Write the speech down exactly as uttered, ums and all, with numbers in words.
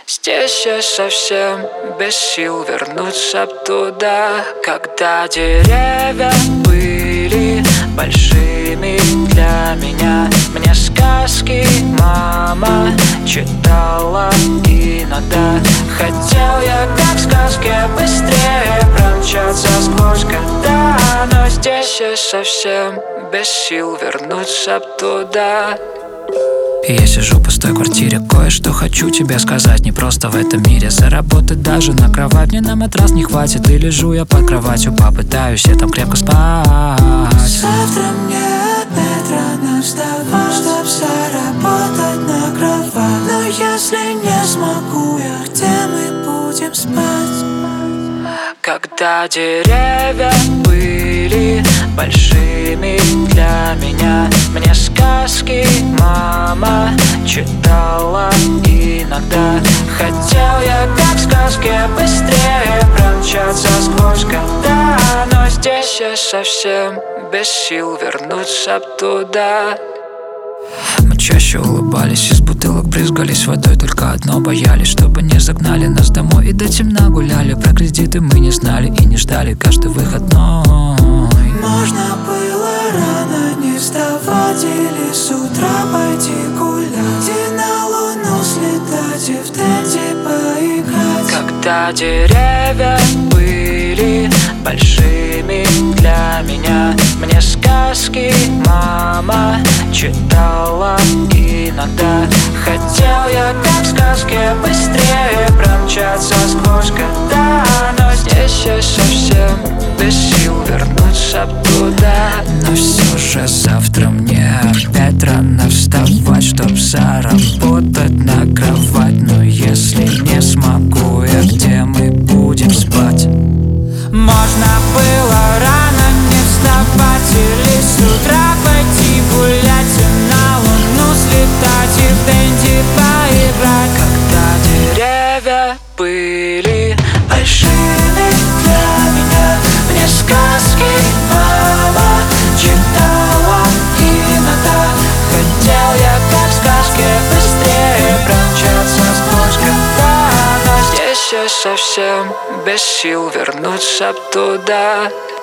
Здесь я совсем без сил вернуться туда, когда деревья были большими для меня. Мне сказки мама читала иногда. Хотел я, как в сказке, быстрее промчаться сквозь года, но здесь я совсем без сил вернуться туда. Я сижу в пустой квартире, кое-что хочу тебе сказать. Не просто в этом мире заработать даже на кровать. Мне на матрас не хватит, и лежу я под кроватью. Попытаюсь я там крепко спать. Завтра мне опять рано вставать, чтоб заработать на кровать. Но если не смогу я, где мы будем спать? Когда деревья были большими для меня. Мне сказки мама читала иногда. Хотел я, как в сказке, быстрее промчаться сквозь года, но здесь я совсем без сил вернуться туда. Мы чаще улыбались, из бутылок брызгались водой. Только одно боялись, чтобы не загнали нас домой. И до темна гуляли, про кредиты мы не знали и не ждали каждый выходной. Можно было рано не вставать или с утра пойти гулять, и на луну слетать, и в тенте поиграть. Когда деревья были большими для меня. Мне сказки мама читала иногда. Хотел я, как в сказке, быстрее промчаться сквозь года, но здесь я совсем без сил вернуться туда. Но все же завтра мне опять рано вставать, чтоб заработать на кровать. Но если не смогу я, где мы будем спать? Можно было рано не вставать или с утра пойти гулять, и на луну слетать, и в дэнди поиграть. Когда деревья были большими для меня. Мне сказки мама читала иногда. Хотел я, как в сказке, быстрее промчаться сквозь года, но здесь я совсем без сил вернуться туда.